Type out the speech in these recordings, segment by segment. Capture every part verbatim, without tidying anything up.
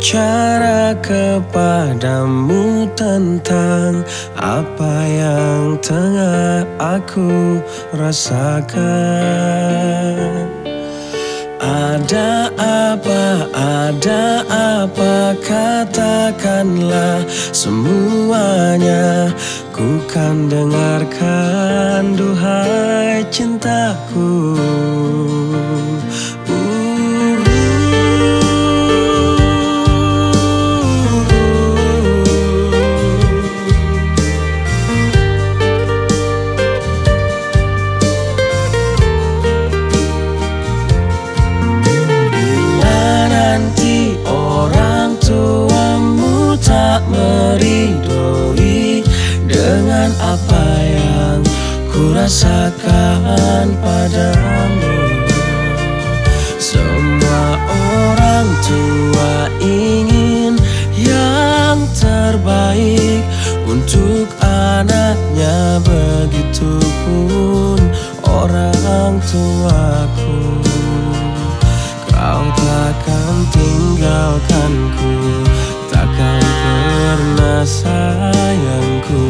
bicara kepadamu tentang apa yang tengah aku rasakan. Ada apa, ada apa, katakanlah semuanya. Ku kan dengarkan, duhai cintaku. Meridoi dengan apa yang ku rasakan padamu. Semua orang tua ingin yang terbaik untuk anaknya, begitupun orang tuaku. Kau takkan tinggalkanku, takkan pernah sayangku.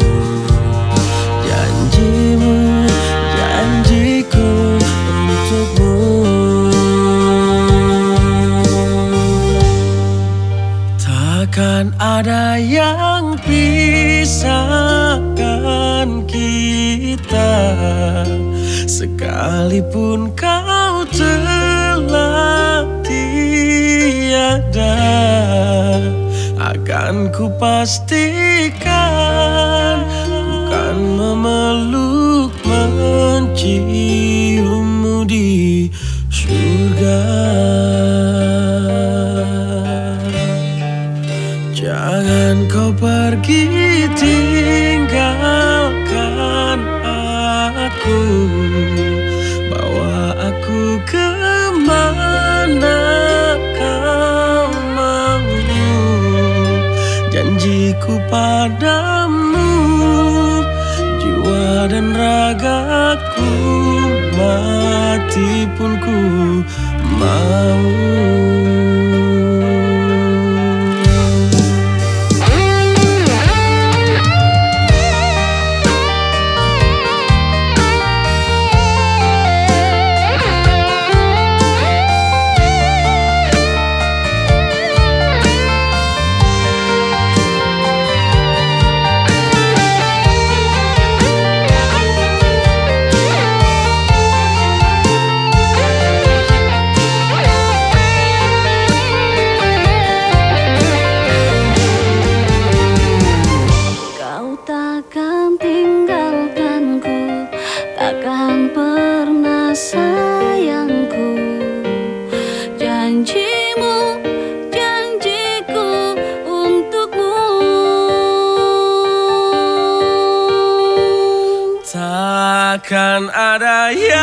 Janjimu, janjiku untukmu. Takkan ada yang pisahkan kita, sekalipun kau telah tiada. Akan ku pastikan, ku kan memeluk, menciummu di surga. Jangan kau pergi tinggalkan aku, bawa aku kemana kau mau. Janjiku padamu, jiwa dan ragaku, mati pun ku mau. Takkan tinggalkanku, takkan pernah sayangku. Janjimu, janjiku untukmu. Takkan ada yang